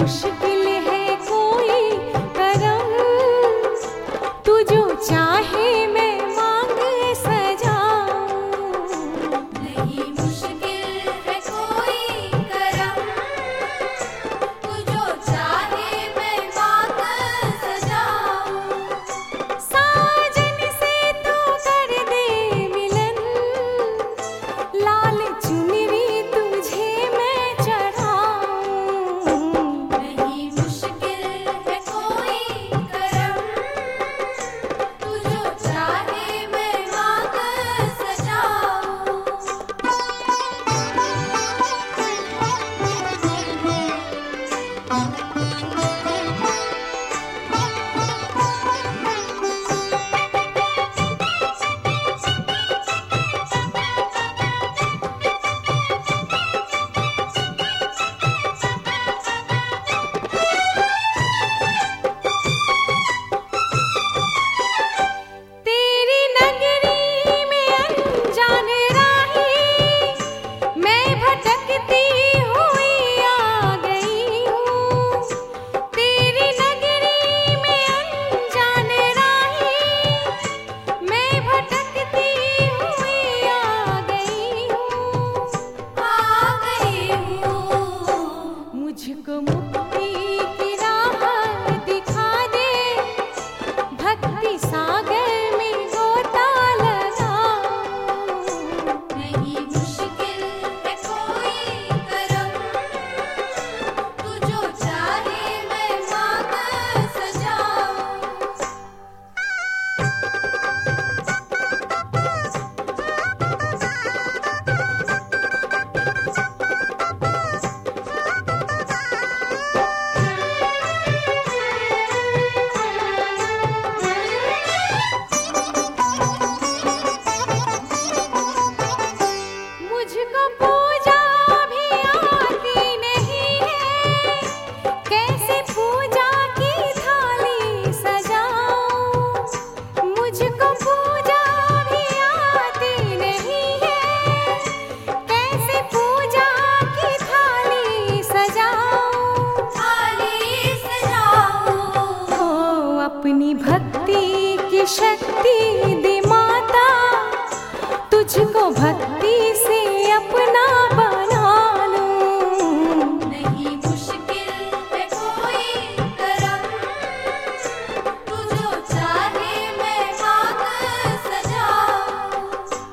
मुश्किल है कोई करम, तू जो चाहे मैं मांग सजाऊं। नहीं मुश्किल है कोई करम, तू जो चाहे मैं मांग सजाऊं। साजन से तो कर दे मिलन, लाल चुनरी तुझे मैं चढ़ाऊं। नहीं मुश्किल है कोई करम, तू जो चाहे मैं मांग सजाऊं। तेरी नगरी में अनजान राही, मैं भटकती हुई आ गई हूँ। तेरी नगरी में अनजान राही, मैं भटकती हुई आ गई हूँ। आ गई हूँ। मुझको मुक्ति की राह दिखा दे, भक्ति सागर में गोता लगाऊं। नहीं मुश्किल है कोई करम, तू जो चाहे मैं मांग सजाऊं। मुझको पूजा भी आती नहीं है, कैसे पूजा की थाली सजाऊं। मुझको पूजा भी आती नहीं है, कैसे पूजा की थाली सजाऊं। थाली सजाऊं। हो अपनी भक्ति की शक्ति दे माता, तुझको भक्ति से अपना बना लूं। नहीं मुश्किल है कोई करम, तू जो चाहे मैं मांग सजाऊं।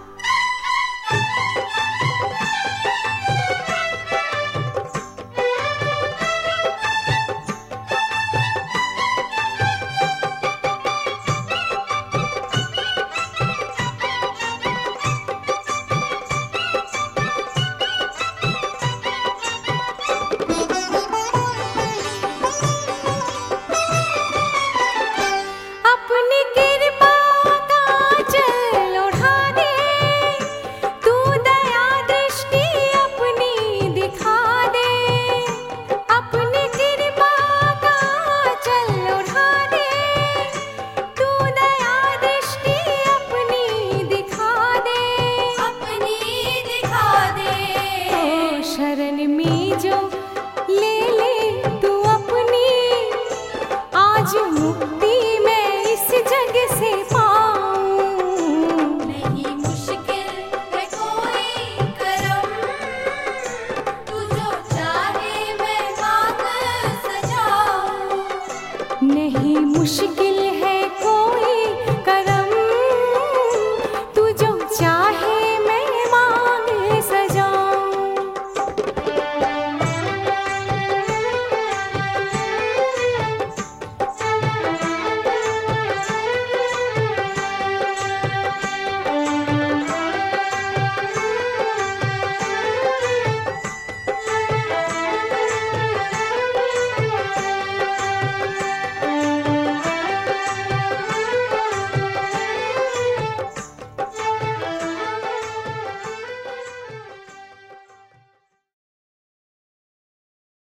अपनी कृपा का आंचल ओढ़ा दे, तू दया दृष्टि अपनी दिखा दे। अपनी कृपा का आंचल ओढ़ा दे, तू दया दृष्टि अपनी दिखा दे। अपनी दिखा दे। ओ शरण में जो